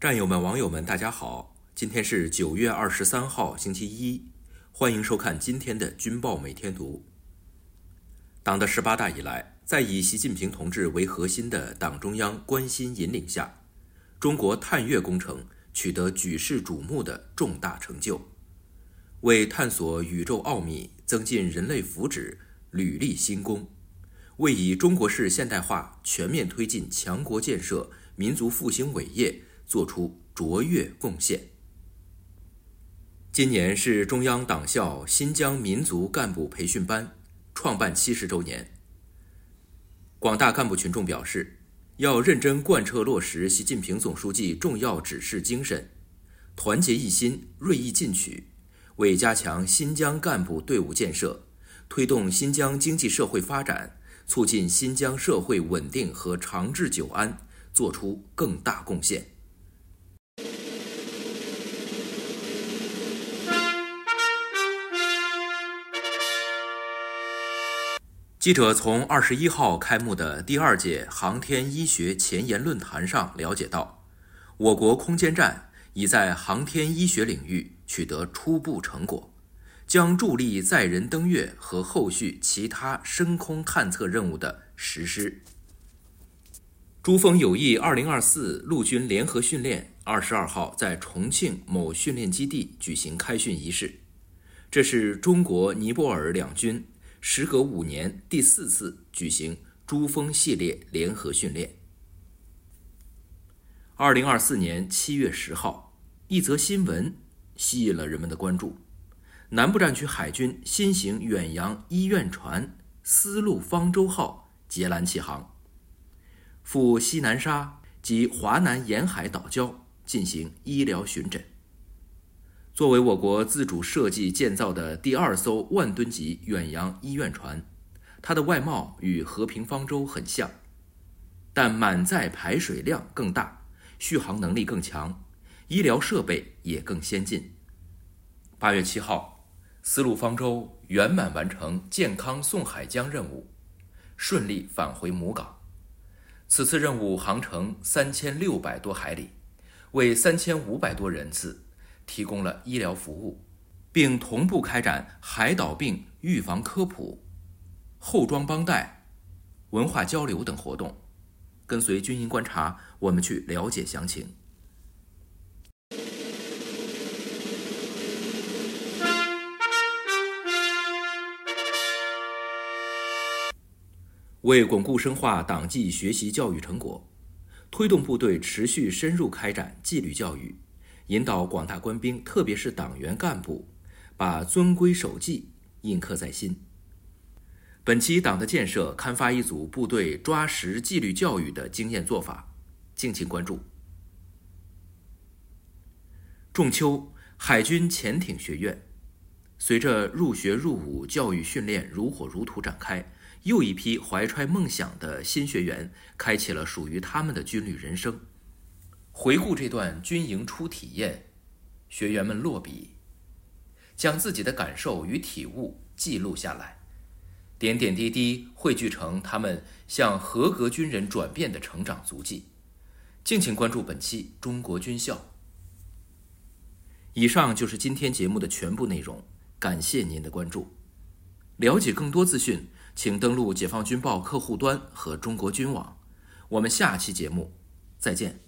战友们、网友们，大家好！今天是9月23号，星期一，欢迎收看今天的军报每天读。党的18大以来，在以习近平同志为核心的党中央关心引领下，中国探月工程取得举世瞩目的重大成就，为探索宇宙奥秘、增进人类福祉屡立新功，为以中国式现代化全面推进强国建设、民族复兴伟业做出卓越贡献。今年是中央党校新疆民族干部培训班创办70周年。广大干部群众表示，要认真贯彻落实习近平总书记重要指示精神，团结一心，锐意进取，为加强新疆干部队伍建设，推动新疆经济社会发展，促进新疆社会稳定和长治久安做出更大贡献。记者从21号开幕的第2届航天医学前沿论坛上了解到，我国空间站已在航天医学领域取得初步成果，将助力载人登月和后续其他深空探测任务的实施。珠峰友谊2024陆军联合训练22号在重庆某训练基地举行开训仪式，这是中国、尼泊尔两军时隔5年第4次举行珠峰系列联合训练。2024年7月10号，一则新闻吸引了人们的关注：南部战区海军新型远洋医院船丝路方舟号捷兰起航，赴西南沙及华南沿海岛礁进行医疗巡诊。作为我国自主设计建造的第2艘万吨级远洋医院船，它的外貌与和平方舟很像，但满载排水量更大，续航能力更强，医疗设备也更先进。8月7号，丝路方舟圆满完成健康送海疆任务，顺利返回母港。此次任务航程3600多海里，为3500多人次提供了医疗服务，并同步开展海岛病预防科普、后装帮带、文化交流等活动。跟随军营观察，我们去了解详情。为巩固深化党纪学习教育成果，推动部队持续深入开展纪律教育，引导广大官兵，特别是党员干部，把遵规守纪印刻在心。本期党的建设刊发一组部队抓实纪律教育的经验做法，敬请关注。仲秋，海军潜艇学院随着入学入伍教育训练如火如荼展开，又一批怀揣梦想的新学员开启了属于他们的军旅人生。回顾这段军营初体验，学员们落笔，将自己的感受与体悟记录下来，点点滴滴汇聚成他们向合格军人转变的成长足迹。敬请关注本期中国军校。以上就是今天节目的全部内容，感谢您的关注。了解更多资讯，请登录解放军报客户端和中国军网。我们下期节目再见。